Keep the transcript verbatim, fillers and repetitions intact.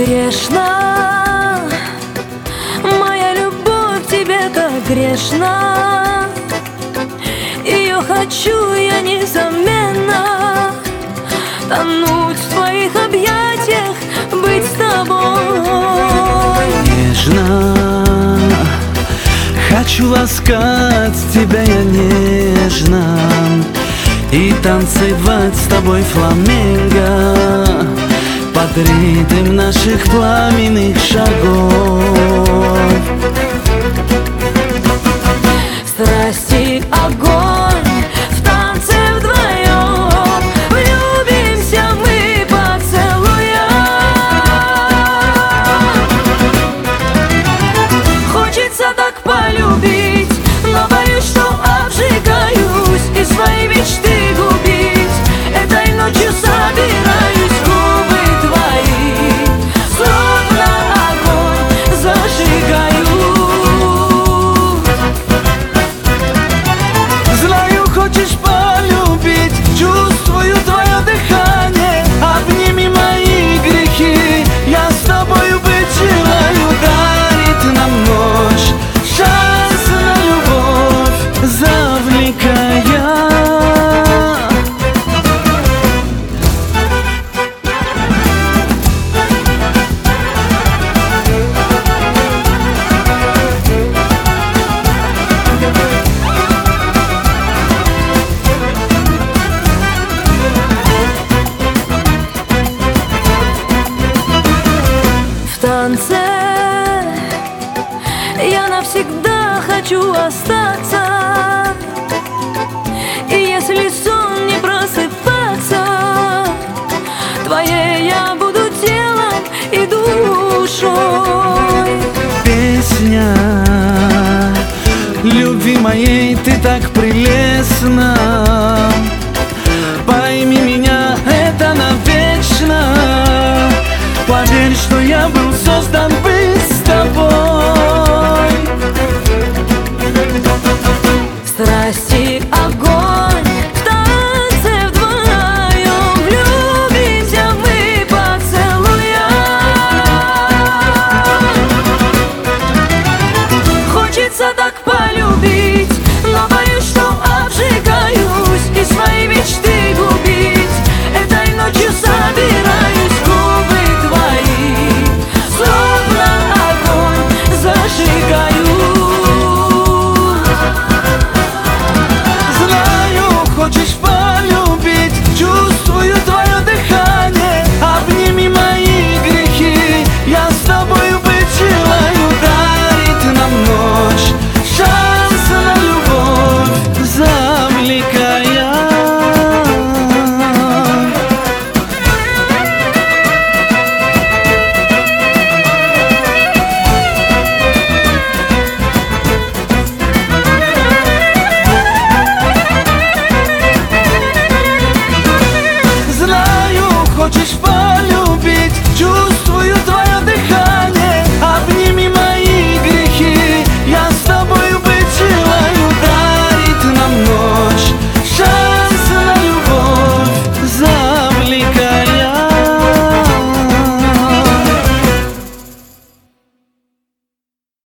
Грешна, моя любовь тебе так грешна. Ее хочу я незаменно, тонуть в твоих объятиях, быть с тобой. Нежно, хочу ласкать тебя я нежно и танцевать с тобой фламенго под ритм наших пламенных шагов. Страсти огонь, в танце вдвоем, влюбимся мы поцелуем. Хочется так полюбить, но боюсь, что обжигаюсь и свои мечты губить. Этой ночью собираюсь, губы твои словно огонь зажигаю. Знаю, хочешь полюбить, чувствую твое дыхание. Обними мои грехи, я с тобою быть желаю. Дарит нам ночь шанс на любовь, завлекая. В танце я навсегда хочу остаться, и если сон не просыпаться, твоей я буду телом и душой. Песня любви моей, ты так прелестна.